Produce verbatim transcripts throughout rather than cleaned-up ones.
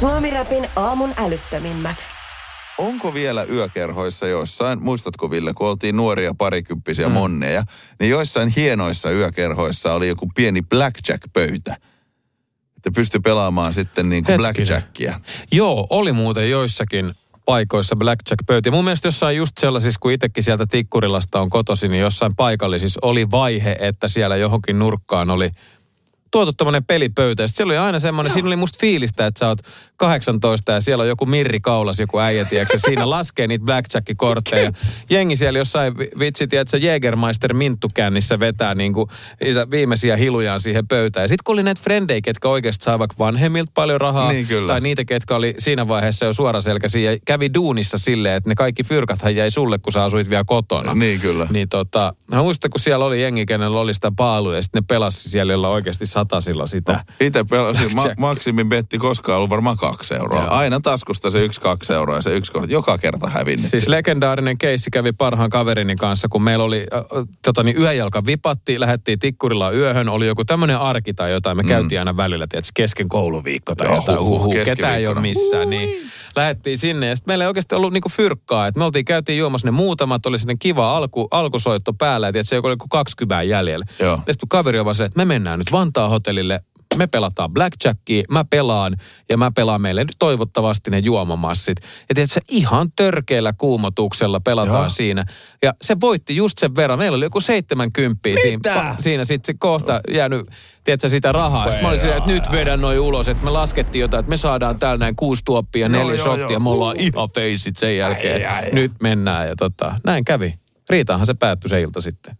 Suomi-räpin aamun älyttömimmät. Onko vielä yökerhoissa joissain, muistatko Ville, kun oltiin nuoria parikymppisiä mm. monneja, niin joissain hienoissa yökerhoissa oli joku pieni blackjack-pöytä. Että pystyi pelaamaan sitten niin kuin blackjackia. Joo, oli muuten joissakin paikoissa blackjack-pöytiä. Mun mielestä jossain just sellaisissa, kun itsekin sieltä Tikkurilasta on kotoisin, niin jossain paikallisissa oli vaihe, että siellä johonkin nurkkaan oli tuotu tommonen pelipöytä. Ja siellä oli aina semmoinen, siinä oli musta fiilistä, että sä oot kahdeksantoista ja siellä on joku Mirri kaulas, joku äijä, tiedätkö, siinä laskee niitä blackjack-kortteja. Jengi siellä jossain vitsi, tiedätkö, Jägermeister minttukännissä vetää niinku niitä viimeisiä hilujaan siihen pöytään. Ja sit kun oli näitä frendejä, ketkä oikeasti saa vaikka vanhemmilta paljon rahaa, niin tai niitä, ketkä oli siinä vaiheessa jo suoraselkäisiä ja kävi duunissa silleen, että ne kaikki fyrkathan jäi sulle, kun sä asuit vielä kotona. Niin kyllä. Niin tota, mä muistan, kun siellä oli jengi, kenellä oli sitä paaluja, ja sitten ne pelasi siellä, jolla oikeasti satasilla sitä. No, itse pelasin, ma- maksimin betti koskaan ollut varmaan kaksi euroa. Joo. Aina taskusta se yksi, kaksi euroa ja se yksi, joka kerta hävinnyt. Siis legendaarinen keissi kävi parhaan kaverini kanssa, kun meillä oli äh, tota niin, yöjalka vipatti, lähdettiin Tikkurilaan yöhön, oli joku tämmöinen arki tai jotain, me mm. käytiin aina välillä, tiedätkö, kesken kouluviikko tai jotain, huh, huh, ketään ei ole missään, niin lähdettiin sinne ja sitten meillä ei oikeasti ollut niinku fyrkkaa, että me oltiin, käytiin juomassa ne muutamat, oli sinne kiva alku, alkusoitto päällä, että se oli joku kaksikymmentä jäljellä. Ja sitten kaveri on vaan se, että me mennään nyt Vantaan hotellille, me pelataan blackjackia, mä pelaan ja mä pelaan meille nyt toivottavasti ne juomamassit. Ja tiedätkö, ihan törkeällä kuumotuksella pelataan Joo. siinä. Ja se voitti just sen verran. Meillä oli joku seitsemänkymppiä siinä, siinä sitten kohta jäänyt, tiedätkö, sitä rahaa. Sitten mä olin siinä, että nyt vedän noin ulos, että me laskettiin jotain, että me saadaan täällä näin kuusi tuoppia, neljä shottia, me ollaan ihan feisit sen jälkeen. Ai, ai, ai. Nyt mennään ja tota, näin kävi. Riitaanhan se päättyi se ilta sitten.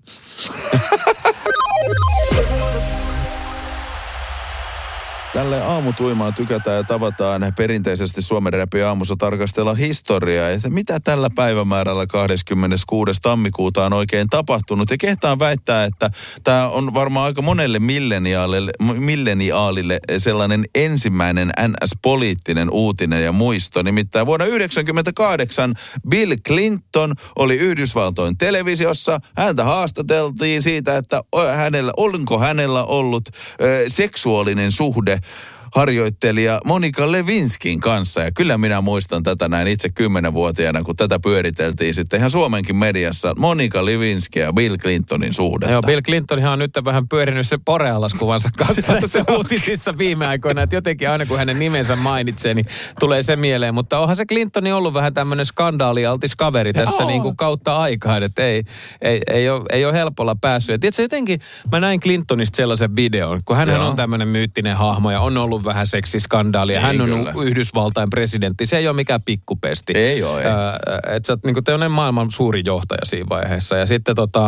Tälle aamutuimaan tykätään ja tavataan perinteisesti Suomen Räpin aamussa tarkastella historiaa, että mitä tällä päivämäärällä kahdeskymmeneskuudes tammikuuta on oikein tapahtunut. Ja kehtaan väittää, että tämä on varmaan aika monelle milleniaalille, milleniaalille sellainen ensimmäinen N S-poliittinen uutinen ja muisto. Nimittäin vuonna yhdeksänkymmentäkahdeksan Bill Clinton oli Yhdysvaltojen televisiossa. Häntä haastateltiin siitä, että hänellä, onko hänellä ollut ö, seksuaalinen suhde harjoittelija Monica Lewinskin kanssa. Ja kyllä minä muistan tätä näin itse kymmenvuotiaana, kun tätä pyöriteltiin sitten ihan Suomenkin mediassa. Monica Lewinsky ja Bill Clintonin suhdetta. Joo, Bill Clintonhan on nyt vähän pyörinyt se Porealas-kuvansa kanssa näissä uutisissa viime aikoina. Että jotenkin aina kun hänen nimensä mainitsee, niin tulee se mieleen. Mutta onhan se Clintoni ollut vähän tämmöinen skandaalialtis kaveri tässä niin kuin kautta aikaan. Että ei, ei, ei, ole, ei ole helpolla päässyt. Ja tiedätkö, jotenkin mä näin Clintonista sellaisen videon, kun hän on tämmöinen myyttinen hahmo ja on ollut vähän seksiskandaalia. Hän on kyllä Yhdysvaltain presidentti. Se ei ole mikään pikkupesti. Ei ole. Ei. Äh, että sä oot niin kuin maailman suurin johtaja siinä vaiheessa. Ja sitten tota,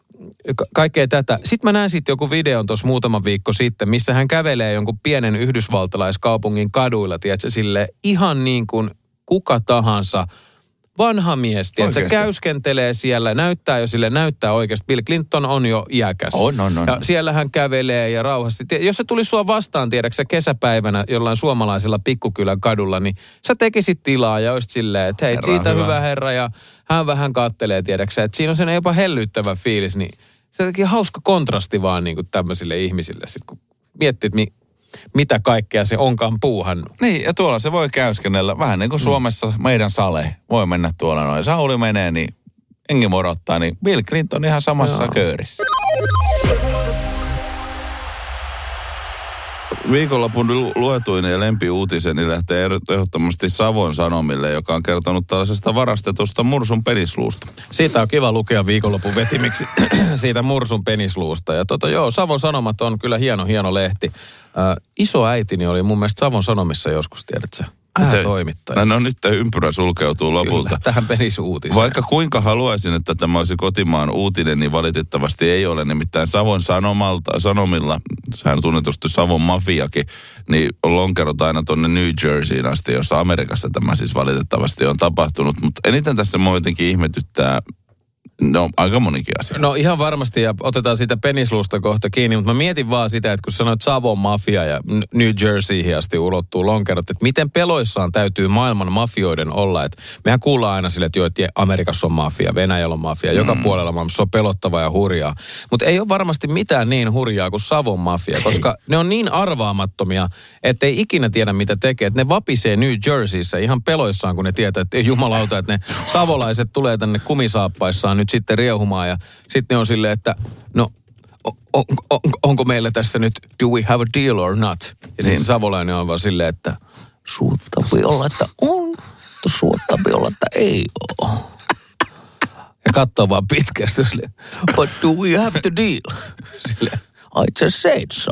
ka- kaikkea tätä. Sitten mä näin sitten joku videon tuossa muutama viikko sitten, missä hän kävelee jonkun pienen yhdysvaltalaiskaupungin kaduilla, tiedätkö, sille ihan niin kuin kuka tahansa vanha mies, että se käyskentelee siellä, näyttää jo sille, näyttää oikeasti. Bill Clinton on jo iäkäs. On, on, on. Ja siellä hän kävelee ja rauhassa. Jos se tuli sua vastaan, tiedätkö kesäpäivänä jollain suomalaisella pikkukylän kadulla, niin sä tekisit tilaa ja olisit silleen, että hei, herra, siitä hyvä. hyvä herra ja hän vähän kattelee, tiedätkö että siinä on sen jopa hellyttävä fiilis, niin se on hauska kontrasti vaan niin kuin tämmöisille ihmisille. Sitten kun miettii, että mitä kaikkea se onkaan puuhannut. Niin, ja tuolla se voi käyskennellä. Vähän niin kuin mm. Suomessa meidän sale voi mennä tuolla noin. Sauli menee, niin engi morottaa, niin Bill Clinton ihan samassa Joo. köyrissä. Viikonlopun luetuinen ja lempiuutiseni lähtee ehdottomasti Savon Sanomille, joka on kertonut tällaisesta varastetusta Mursun penisluusta. Siitä on kiva lukea viikonlopun vetimiksi siitä Mursun penisluusta. Ja tota joo, Savon Sanomat on kyllä hieno, hieno lehti. Äh, isoäitini oli mun mielestä Savon Sanomissa joskus, tiedätkö? Päätoimittaja. No nyt ympyrä sulkeutuu lopulta. Kyllä, tähän penisuutiseen. Vaikka kuinka haluaisin, että tämä olisi kotimaan uutinen, niin valitettavasti ei ole. Nimittäin Savon Sanomalta, Sanomilla, sehän on tunnetusti Savon mafiakin, niin on lonkerot aina tuonne New Jerseyin asti, jossa Amerikassa tämä siis valitettavasti on tapahtunut. Mutta eniten tässä mua jotenkin ihmetyttää No aika monikin asia. No ihan varmasti, ja otetaan siitä penisluusta kohta kiinni, mutta mä mietin vaan sitä, että kun sanoit Savon mafia ja New Jerseyhin asti ulottuu lonkerot, että miten peloissaan täytyy maailman mafioiden olla. Että mehän kuullaan aina sille, että joo, että Amerikassa on mafia, Venäjällä on mafia, mm. joka puolella maailmassa on pelottava ja hurjaa. Mutta ei ole varmasti mitään niin hurjaa kuin Savon mafia, koska ei. Ne on niin arvaamattomia, että ei ikinä tiedä mitä tekee. Että ne vapisee New Jerseyssä ihan peloissaan, kun ne tietää, että jumalauta, että ne savolaiset tulee tänne kumisaappaissaan nyt sitten riehumaan ja sitten on silleen, että no on, on, onko meillä tässä nyt do we have a deal or not? Ja sitten savolainen on vaan silleen, että suottapi olla, että on, mutta suottapi olla, että ei ole. Ja katsoo vaan pitkästi silleen, but do we have to deal? Silleen, I just said so.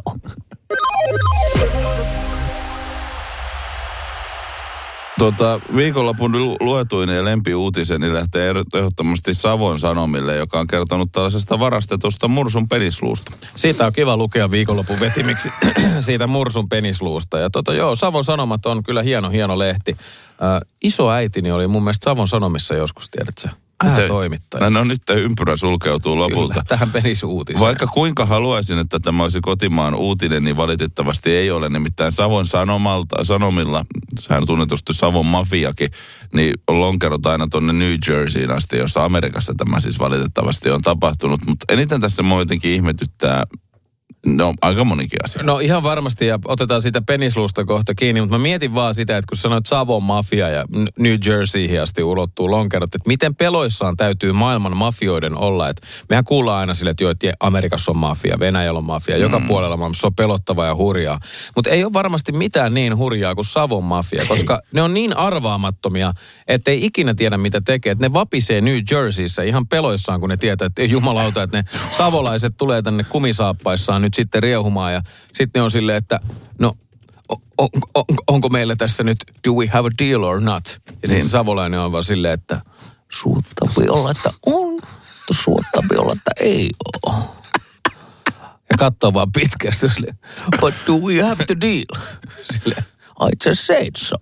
Tota, viikonlopun luetuin ja lempiuutiseni lähtee ehdottomasti Savon Sanomille, joka on kertonut tällaisesta varastetusta Mursun penisluusta. Siitä on kiva lukea viikonlopun vetimiksi siitä Mursun penisluusta. Ja tota joo, Savon Sanomat on kyllä hieno, hieno lehti. Äh, isoäitini oli mun mielestä Savon Sanomissa joskus, tiedätkö? Toimittaja. No nyt ympyrä sulkeutuu lopulta. Kyllä, tähän penisuutiseen. Vaikka kuinka haluaisin, että tämä olisi kotimaan uutinen, niin valitettavasti ei ole. Nimittäin Savon Sanomalta, Sanomilla, sehän tunnetusti Savon mafiakin, niin on lonkerot aina tuonne New Jerseyin asti, jossa Amerikassa tämä siis valitettavasti on tapahtunut. Mutta eniten tässä mua jotenkin ihmetyttää, no aika monikin asia. No ihan varmasti, ja otetaan siitä penisluusta kohta kiinni, mutta mä mietin vaan sitä, että kun sanoit Savon mafia ja New Jerseyhin asti ulottuu lonkerot, että miten peloissaan täytyy maailman mafioiden olla. Että mehän kuullaan aina sille, että joo, että Amerikassa on mafia, Venäjällä on mafia, mm. joka puolella maailmassa on pelottava ja hurjaa. Mutta ei ole varmasti mitään niin hurjaa kuin Savon mafia, koska ei. Ne on niin arvaamattomia, että ei ikinä tiedä mitä tekee. Että ne vapisee New Jerseyssä ihan peloissaan, kun ne tietää, että jumalauta, että ne savolaiset tulee tänne kumisaappaissaan nyt sitten riehumaan ja sitten on silleen, että no on, on, onko meillä tässä nyt do we have a deal or not? Ja sitten savolainen on vaan silleen, että suottapi olla, että on, mutta suottapi olla, että ei ole. Ja katsoo vaan pitkästi silleen, but do we have to deal? Silleen, I just said so.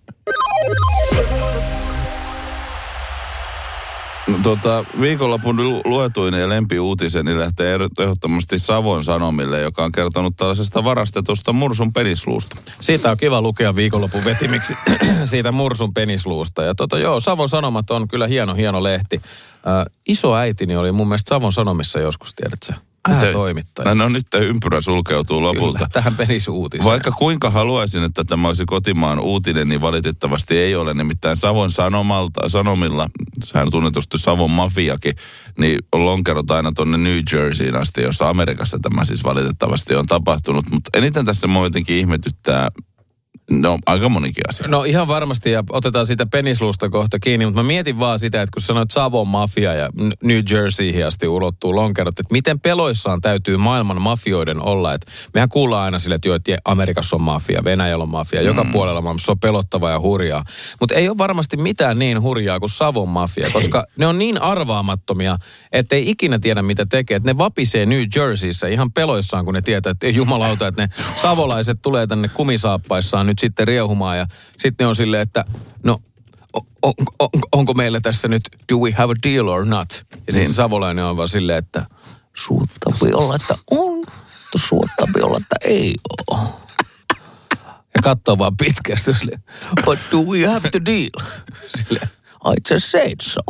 Tota, viikonlopun luetuin ja lempiuutiseni lähtee ehdottomasti Savon Sanomille, joka on kertonut tällaisesta varastetusta Mursun penisluusta. Siitä on kiva lukea viikonlopun vetimiksi siitä Mursun penisluusta. Ja tota joo, Savon Sanomat on kyllä hieno, hieno lehti. Äh, isoäitini oli mun mielestä Savon Sanomissa joskus, tiedätkö? Toimittaja. No nyt ympyrä sulkeutuu lopulta. Kyllä, tähän penisuutiseen. Vaikka kuinka haluaisin, että tämä olisi kotimaan uutinen, niin valitettavasti ei ole. Nimittäin Savon Sanomalta, Sanomilla, sehän tunnetusti Savon mafiakin, niin on lonkerot aina tuonne New Jerseyin asti, jossa Amerikassa tämä siis valitettavasti on tapahtunut. Mutta eniten tässä mua jotenkin ihmetyttää, no aika monikin asia. No ihan varmasti, ja otetaan siitä penisluusta kohta kiinni, mutta mä mietin vaan sitä, että kun sanoit Savon mafia ja New Jerseyhin asti ulottuu lonkerot, että miten peloissaan täytyy maailman mafioiden olla. Että mehän kuullaan aina sille, että joo, että Amerikassa on mafia, Venäjällä on mafia, mm. joka puolella maailmassa on pelottava ja hurjaa. Mutta ei ole varmasti mitään niin hurjaa kuin Savon mafia, koska ne on niin arvaamattomia, että ei ikinä tiedä mitä tekee. Että ne vapisee New Jerseyssä ihan peloissaan, kun ne tietää, että jumalauta, että ne savolaiset tulee tänne kumisaappaissaan nyt sitten riehumaan ja sitten on silleen, että no on, on, onko meillä tässä nyt do we have a deal or not? Ja sitten savolainen on vaan silleen, että suottapi olla, että on, mutta suottapi olla, että ei ole. Ja katsoo vaan pitkästi silleen, but do we have to deal? Silleen, I just said so.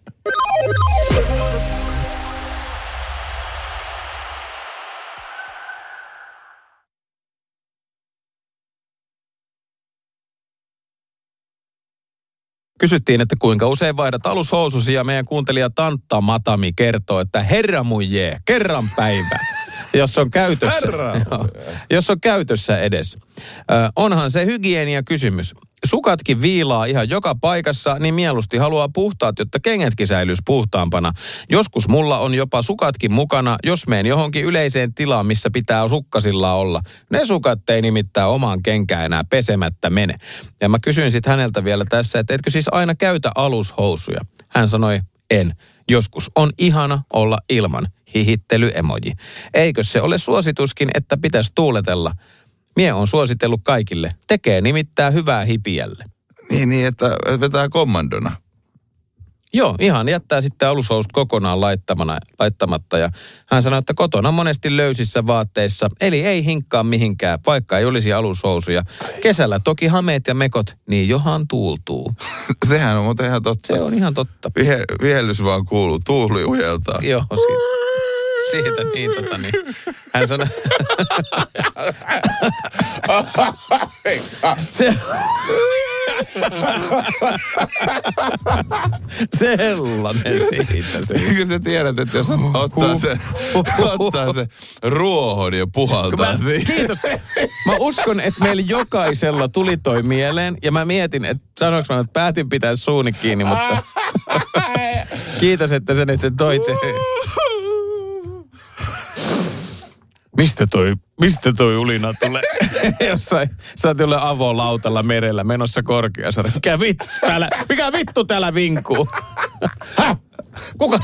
Kysyttiin, että kuinka usein vaihdat alushoususi, ja meidän kuuntelija Tantta Matami kertoo, että herra muijee, kerran päivä, jos on käytössä, joo, jos on käytössä edes. Ö, onhan se hygienia kysymys. Sukatkin viilaa ihan joka paikassa, niin mieluusti haluaa puhtaat, jotta kengätkin säilyisi puhtaampana. Joskus mulla on jopa sukatkin mukana, jos meen johonkin yleiseen tilaan, missä pitää sukkasilla olla. Ne sukat ei nimittäin omaan kenkään enää pesemättä mene. Ja mä kysyin sitten häneltä vielä tässä, että etkö siis aina käytä alushousuja? Hän sanoi, en. Joskus on ihana olla ilman. Hihittely-emoji. Eikö se ole suosituskin, että pitäisi tuuletella? Mie on suositellut kaikille. Tekee nimittäin hyvää hipiälle. Niin, niin että vetää kommandona. Joo, ihan jättää sitten alushousut kokonaan laittamana, laittamatta. Ja hän sanoi, että kotona monesti löysissä vaatteissa, eli ei hinkkaa mihinkään, vaikka ei olisi alushousuja. Kesällä toki hameet ja mekot, niin johan tuultuu. Sehän on muuten ihan totta. Se on ihan totta. Vihe, vihellys vaan kuuluu, tuuli ujeltaa. Joo, siitä. Siitä niin, tota niin. Hän sanoi... Se... Sellainen siitä. Eikö sä tiedät, että jos ottaa se, ottaa se ruohon ja puhaltaa siihen. Kiitos. Mä uskon, että meillä jokaisella tuli toi mieleen. Ja mä mietin, että sanoinko mä, että päätin pitää suuni kiinni, mutta... Kiitos, että sä nyt toit sen. Mistä toi, mistä toi ulina tulee? Jossain, sä oot jollain avolautalla merellä menossa Korkeasaareen. Mikä vittu täällä, mikä vittu täällä vinkuu? Häh? Kuka?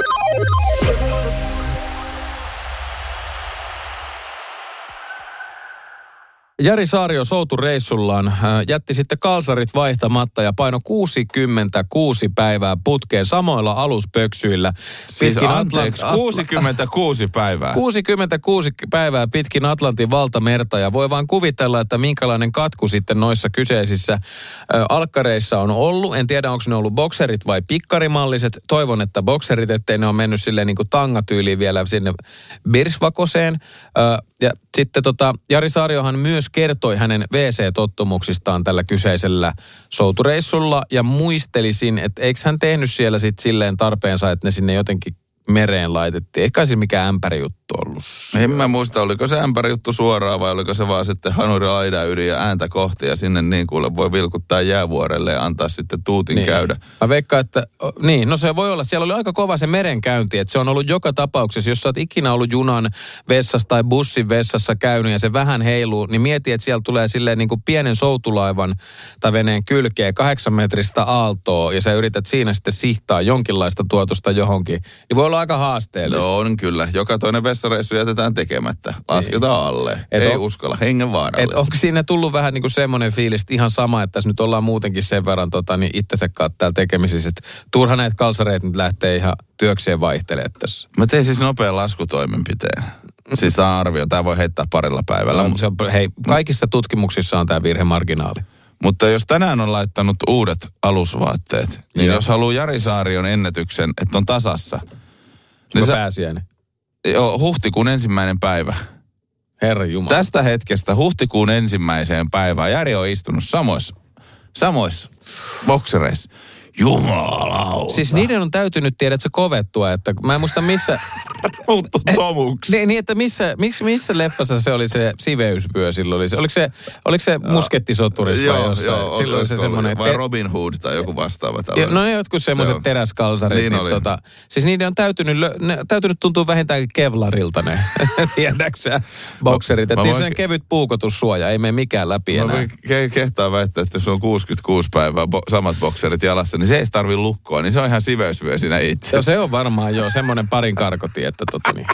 Jari Saario soutureissullaan jätti sitten kalsarit vaihtamatta ja paino kuusikymmentäkuusi päivää putkeen samoilla aluspöksyillä. Siis anteeksi, Atlant- kuusikymmentäkuusi päivää. kuusikymmentäkuusi päivää pitkin Atlantin valtamerta ja voi vaan kuvitella, että minkälainen katku sitten noissa kyseisissä ö, alkkareissa on ollut. En tiedä, onko ne ollut bokserit vai pikkarimalliset. Toivon, että bokserit, ettei ne ole mennyt silleen niin kuin tangatyyliin vielä sinne birsvakoseen. Ö, ja sitten tota, Jari Saariohan myös kertoi hänen wee see-tottumuksistaan tällä kyseisellä soutureissulla ja muistelisin, että eikö hän tehnyt siellä sitten silleen tarpeensa, että ne sinne jotenkin mereen laitettiin. Eikä se mikään ämpärijuttu ollut. En mä muista, oliko se ämpärijuttu suoraan vai oliko se vaan sitten hanuri aidan yli ja ääntä kohti ja sinne niin kuule voi vilkuttaa jäävuorelle ja antaa sitten tuutin niin. käydä. Mä veikkaan, että niin, no se voi olla. Siellä oli aika kova se merenkäynti, että se on ollut joka tapauksessa, jos sä oot ikinä ollut junan vessassa tai bussin vessassa käynyt ja se vähän heiluu, niin mieti, että siellä tulee silleen niin kuin pienen soutulaivan tai veneen kylkeen kahdeksan metristä aaltoa ja sä yrität siinä sitten sihtaa jonkinlaista tuotosta johonkin. Niin voi olla aika haasteellista. No on kyllä. Joka toinen vessareissu jätetään tekemättä. Lasketaan alle. Et Ei on, uskalla. Hengenvaarallista. Onko siinä tullut vähän niin kuin semmoinen fiilis, että ihan sama, että tässä nyt ollaan muutenkin sen verran tota, niin itsensä kanssa täällä tekemisissä, että turha näitä kalsareita nyt lähtee ihan työkseen vaihtelemaan tässä. Mä tein siis nopean laskutoimenpiteen. Siis tämä on arvio. Tämä voi heittää parilla päivällä. No, se on, hei, kaikissa tutkimuksissa on tämä virhemarginaali. Mutta jos tänään on laittanut uudet alusvaatteet, niin Joo. jos haluaa Jari Saarion ennätyksen, että on tasassa. Niin sä, pääsiäinen? Joo, huhtikuun ensimmäinen päivä. Herra Jumala. Tästä hetkestä huhtikuun ensimmäiseen päivään Jari on istunut samoissa, samoissa boksereissa. Jumalauta. Siis niiden on täytynyt tiedä, että se kovettua, että mä en muista missä... Muuttu tomuksi. Niin, niin, että missä, missä, missä leffassa se oli se siveysvyö silloin? Oli se, oliko se, oliko se muskettisoturis vai jossain? Joo, silloin se semmoinen... Vai Robin Hood tai joku vastaava tällainen. No jotkut semmoiset teräskalsarit. Niin, niin tota, siis niiden on täytynyt, ne, täytynyt tuntua vähintäänkin kevlarilta ne, tiedäksä, bokserit. Että niissä on kevyt puukotussuoja, ei mene mikään läpi enää. Mä ke- kehtaa väittää, että jos on kuusikymmentäkuusi päivää bo- samat bokserit jalassa, niin se ei tarvitse lukkoa, niin se on ihan siveysvyö siinä itse. Joo, se on varmaan joo, semmoinen parin karkoti, että tota niin.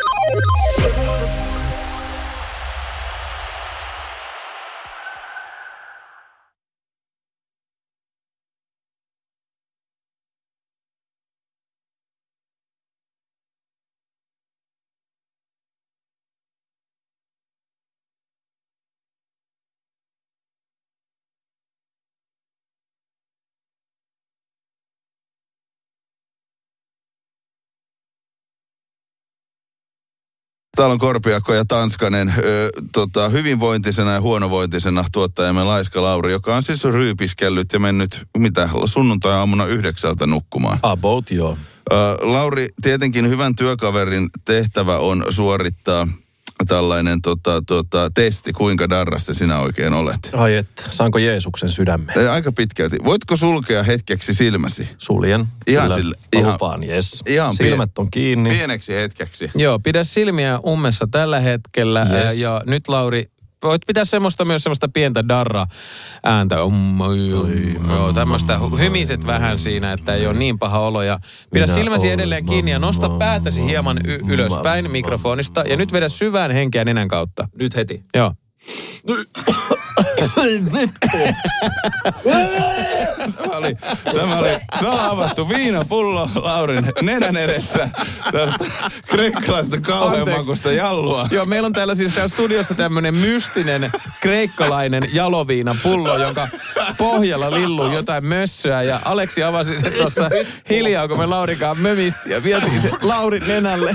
Täällä on Korpiakko ja Tanskanen ö, tota, hyvinvointisena ja huonovointisena tuottajamme Laiska Lauri, joka on siis ryypiskellyt ja mennyt mitä sunnuntai-aamuna yhdeksältä nukkumaan. About joo. Ö, Lauri, tietenkin hyvän työkaverin tehtävä on suorittaa tällainen tota, tota, testi, kuinka darrassa sinä oikein olet. Ai että, saanko Jeesuksen sydämeen? Aika pitkälti. Voitko sulkea hetkeksi silmäsi? Suljen. Ihan sille. Ihan, lupaan, yes. Ihan silmät on kiinni. Pieneksi hetkeksi. Joo, pidä silmiä ummessa tällä hetkellä. Yes. Ja nyt Lauri, voit pitää semmoista myös semmoista pientä darra-ääntä. Um, um, joo, tämmöistä hymiset vähän siinä, että ei ole niin paha olo. Ja pidä Minä silmäsi edelleen kiinni ja nosta päätäsi hieman y- ylöspäin mikrofonista. Ja nyt vedä syvään henkeä nenän kautta. Nyt heti. Joo. oli, tämä oli salaavattu viinapullo Laurin nenän edessä. Tästä kreikkalaista kauheamakusta jallua. Joo, meillä on täällä siis täällä studiossa tämmönen mystinen kreikkalainen jaloviinapullo, jonka pohjalla lilluu jotain mössöä. Ja Aleksi avasi se tuossa hiljaa, kun me Laurikaan mömisti ja vietiin se Laurin nenälle.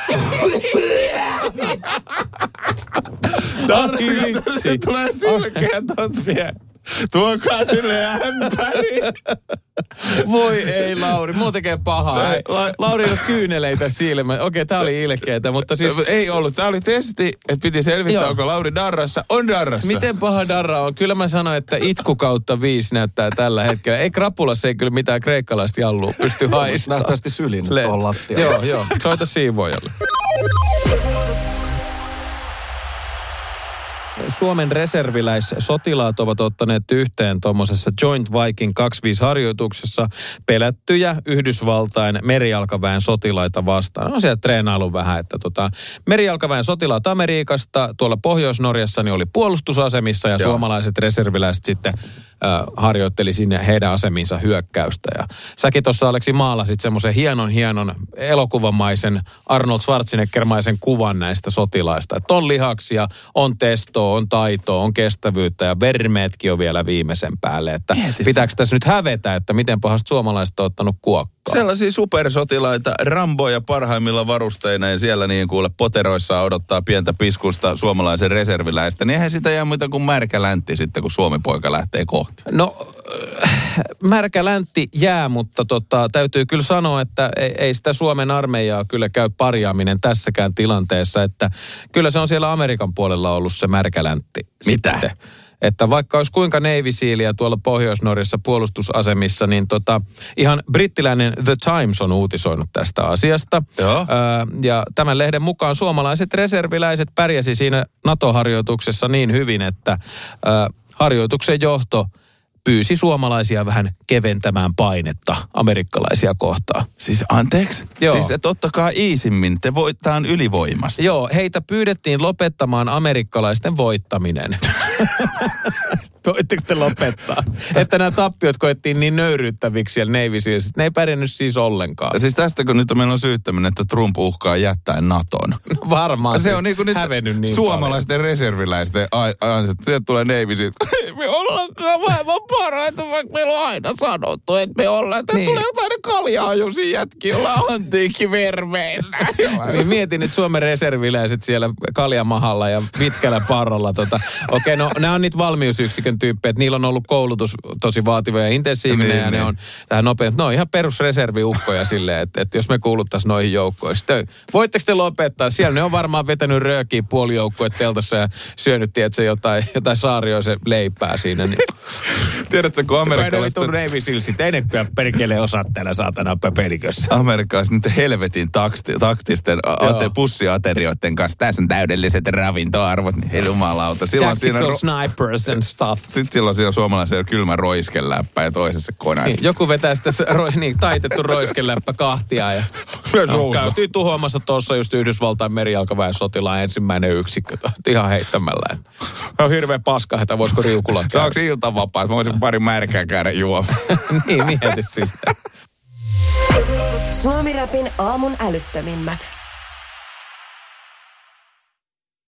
Se tulee sylkeä tot vie. Tuokaa sille ämpäri. Voi ei, Lauri. Mua tekee pahaa. Ei, la... Lauri on kyyneleitä silmä. Okei, tää oli ilkeetä, mutta siis... Ei ollut. Tää oli testi, että piti selvittää, Joo. onko Lauri darrassa. On darrassa. Miten paha darra on? Kyllä mä sanoin, että itku kautta viisi näyttää tällä hetkellä. Ei krapulassa ei kyllä mitään kreikkalaista jallua pysty haistamaan. Nähtävästi sylin tuohon lattiaan. Joo, joo. Soita siivoajalle. Suomen reserviläissotilaat ovat ottaneet yhteen tuommoisessa Joint Viking kaksikymmentäviisi-harjoituksessa pelättyjä Yhdysvaltain merijalkaväen sotilaita vastaan. On siellä treenailu vähän, että tota, merijalkaväen sotilaat Amerikasta tuolla Pohjois-Norjassa niin oli puolustusasemissa ja Joo. suomalaiset reserviläiset sitten äh, harjoitteli sinne heidän asemiinsa hyökkäystä. Ja säkin tuossa Aleksi maalasit semmoisen hienon hienon elokuvamaisen Arnold Schwarzeneggermaisen kuvan näistä sotilaista. Että on lihaksia, on testoa, on taitoa, on kestävyyttä ja vermeetkin on vielä viimeisen päälle. Että pitääkö tässä nyt hävetä, että miten pahasti suomalaiset on ottanut kuokkaa? Sellaisia supersotilaita, Ramboja parhaimmilla varusteina ja siellä niin kuule poteroissa odottaa pientä piskusta suomalaisen reserviläistä. Niin eihän sitä jää muuta kuin märkä läntti sitten, kun Suomi-poika lähtee kohti. No, märkä läntti jää, mutta tota, täytyy kyllä sanoa, että ei, ei sitä Suomen armeijaa kyllä käy parjaaminen tässäkään tilanteessa. Että kyllä se on siellä Amerikan puolella ollut se märkä läntti. Mitä? Sitten. Että vaikka olisi kuinka Navy Sealia tuolla Pohjois-Norjassa puolustusasemissa, niin tota, ihan brittiläinen The Times on uutisoinut tästä asiasta. Joo. Ää, ja tämän lehden mukaan suomalaiset reserviläiset pärjäsi siinä NATO-harjoituksessa niin hyvin, että ää, harjoituksen johto pyysi suomalaisia vähän keventämään painetta amerikkalaisia kohtaan. Siis anteeksi? Joo. Siis et ottakaa iisimmin, te voittaan ylivoimasta. Joo, heitä pyydettiin lopettamaan amerikkalaisten voittaminen. Voitteko te lopettaa? Että nämä tappiot koettiin niin nöyryyttäviksi siellä Navy Seals. Ne ei pärjännyt siis ollenkaan. Siis tästä kun nyt meillä on syyttäminen, että Trump uhkaa jättää Naton. No varmaan se on niin kuin nyt niin suomalaisten paljon. Reserviläisten että sieltä tulee Navy Seals. Me ollaankaan maailman parhaita, vaikka meillä on aina sanottu, että me ollaan. Että niin. tulee jotain kaljaajuisia jätkiä, jolla on antiikkivermeillä. Niin mietin nyt Suomen reserviläiset siellä kaljamahalla ja pitkällä parralla. Tota. Okei, no nämä on niitä valmiusyksikön tyyppejä, että niillä on ollut koulutus tosi vaativa ja intensiivinen niin, ja niin. ne on tähän nopeasti. No ihan perusreserviukkoja silleen, että, että jos me kuuluttaisiin noihin joukkoihin. Sitten, voitteko te lopettaa? Siellä ne on varmaan vetänyt röökiä puoli joukkoja teltassa ja syönyt, tiedätkö, jotain, jotain saarioisen leipää siinä. Niin. Tiedätkö, kun amerikkalaiset... Kun Navy Sealsit, ei ne kyllä perkele osaa täällä saatana pelikössä. Amerikkalaiset nyt helvetin takti, taktisten ate, pussiaterioiden kanssa. Tässä on täydelliset ravintoarvot, niin jumalauta. Tactical siinä ro- snipers and stuff. Sitten silloin siinä suomalaisella kylmä roiskeläppä ja toisessa kone. Niin, joku vetää sitten ro, niin, taitettu roiskeläppä kahtia ja no, käytiin tuhoamassa tuossa just Yhdysvaltain merijalkaväen sotilaan ensimmäinen yksikkö. Ihan heittämällä. On hirveä paska, että voisiko riukulla käydä. Saanko ilta vapaa? Mä voisin pari märkää käydä juomaan. Niin, mietit sitten. Suomi Rapin aamun älyttömimmät.